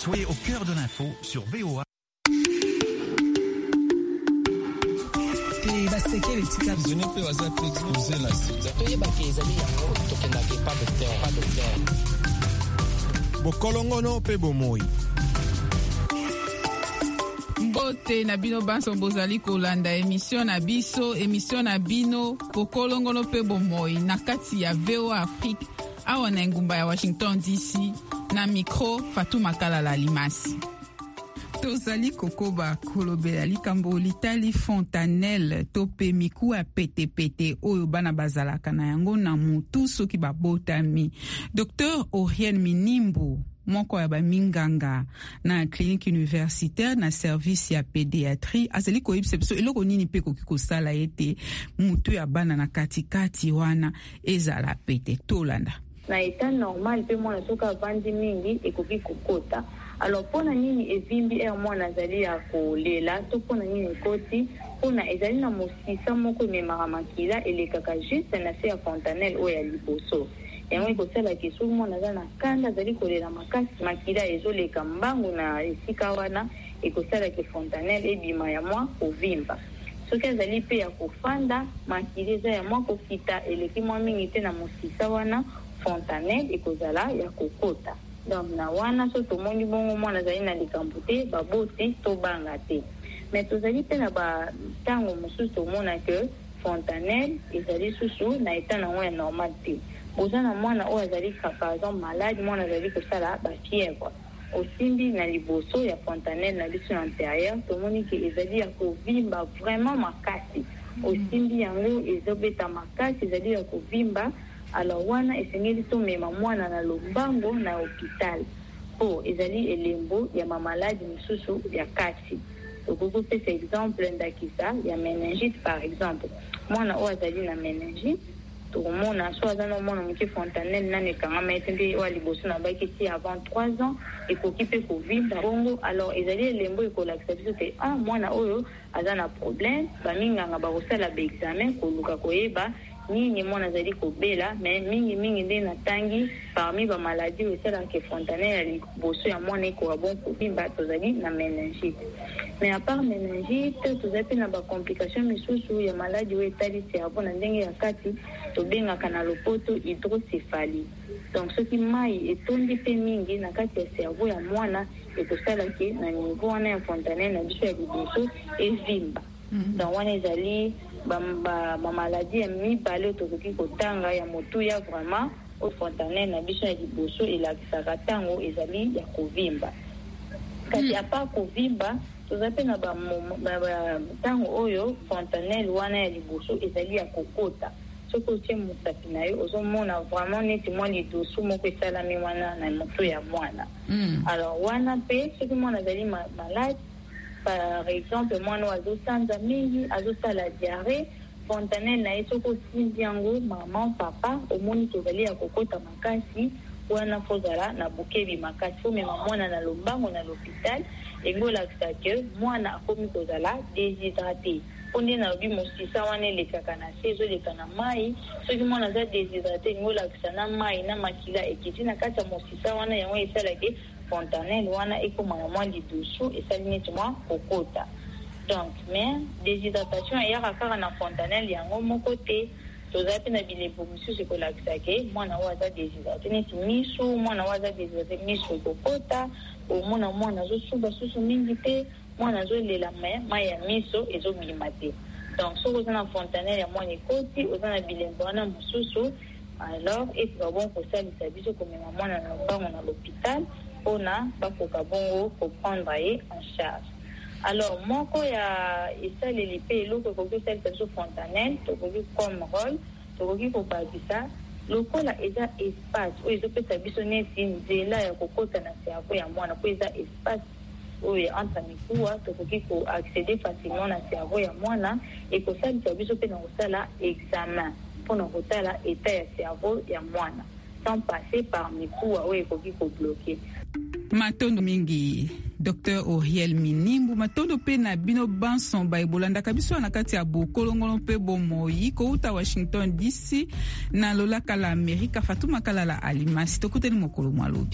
Soyez au cœur de l'info sur VOA. Bokolongono pe bomoi. Bote na bino banso bozali kolanda émission na bino bokolongono pe bomoi na kati ya VOA Afrique awa na ngumba ya Washington DC na micro Fatou Makalala Limasi. Tozali kokoba kolobela likambo litali fontanelle tope miku a pete oyo bana bazalaka na yango na mutu soki babotami. Dr Oriel Minimbu moko ya baminganga na clinique universitaire na service ya pédiatrie azali koyebisa biso eloko nini pe koki kosala ete mutu ya bana na katikati wana ezala pete tolanda. Na état normal pe mwana soka vandi mingi ekoki kokota. Alors pona nini evimbi mwana azali ya kolela to pona nini koti pona ezali na mosisa moko memara makila elekaka juste na se ya fontanelle oyo ya liboso. Yango ikosala kesu mwana aza na kanda azali kolela makasi makila ezoleka mbangu na esika wana ekosala ke fontanelle ebima ya mwa kovimba. Soki azali pe ya kofanda makila eza ya mwa kokita eleki mwa mingi te na mosisa wana fontanelle ekozala ya kokota. Donc na wana so tomoni bongo mwana azali na likambo te baboti to banga te. Mais tozali pe na ba tango mosusu tomona ke fontanelle ezali susu na état na ya normal te. Ozana mwana oyo azali par exemple malade mwana azali kosala ba fièvre. Osimbi na liboso ya fontanelle na biso antérieure tomoni ke ezali ya kovimba vraiment makasi. Osimbi yango ezobeta makasi ezali ya kovimba. Alors wana esengeli to mema mwana na lombango na hôpital po ezali elembo ya mamaladi misusu ya kasi. Okoko pesa exemple ndakisa ya méningite par exemple mwana oyo azali na méningite tokomona so azana mwana moke fontanelle nane kangama etende oyo liboso na baki ti avant 3 ans ekoki pe kovimba bongo. Alors ezali elembo ekolakisa biso te mwana oyo aza na problème baminganga bakosala ba examen koluka koyeba nini mwana azali kobela mais mingi nde na tangi parmi ba maladie esalaka ke fontanelle ya liboso ya mwana ekoka bon kovimba tozali na méningite. Mais à part méningite tozali pe na ba complication misusu ya maladie oyo etali cerveau na ndenge ya kati tobengaka na lopoto hydrocéphalie. Donc soki mai etondi pe mingi na kati ya cerveau ya mwana ekosala ke na niveau wana ya fontanelle na biso ya liboso evimba. Donc wana ezali ba maladie ya mibale tokoki kotanga ya motuya vraiment au fontanelle na biso ya liboso elakisaka tango ezali ya kovimba. Kasi a part kovimba tozali pe na ba tango oyo fontanelle wana ya liboso ezali ya kokota. Soki otie mosapi na yo ozomona vraiment neti mwa lidosu moko esalami wana na moto ya mwana. Alors wana pe soki mwana azali malade par exemple mwana azosanza mingi azosala diarrhée fontanelle na ye soki osimbi yango maman papa omoni tozali ya kokota makasi wana fozala na bokebi makasi fo mema mwana na lombango na l'hôpital engolakisa ke mwana akomi kozala déshydraté ponde na lobi mosisa wana elekaka na se ezoleka na mai soki mwana aza déshydraté engolakisa na mai na makila ekiti na kati ya mosisa wana yango esalaki fontanelle wana ekoma na mwa lidusu esali neti mwa kokota. Donc mais déshydratation eyaka kaka na fontanelle yango moko te tozali pe na bilembo misusu ekolakisa ke mwana oyo aza déshydraté neti miso mwana oyo aza déshydraté miso ekokota omona mwana azosuba susu mingi te mwana azolela mai ya miso ezobima te. Donc soki oza na fontanelle ya mwana ekoti oza na bilembo wana mosusu alors ekoka bon kosalisa biso komema mwana na lombango na l'hôpital mpona bakoka bongo koprendre ye en charge. Alors moko ya esaleli pe eloko ekoki kosalisa biso fontanelle tokoki comme rôle tokoki kobakisa lokola eza espace oyo ezopesa biso neti nzela ya kokota na cerveau ya mwana po eza espace oyo entre mikuwa tokoki koaccéder facilement na cerveau ya mwana ekosalisa biso pe na kosala examen mpona kotala état ya cerveau ya mwana sans passer par mikuwa oyo ekoki kobloke. Matondo mingi Dr Oriel Minimbu matondo pe na bino banson ba ebolandaka biso na kati ya bokolongono pe bomoi kouta Washington DC na lolaka la Amerika Fatou Makalala Alimasi tokuteli mokolo mwalobi.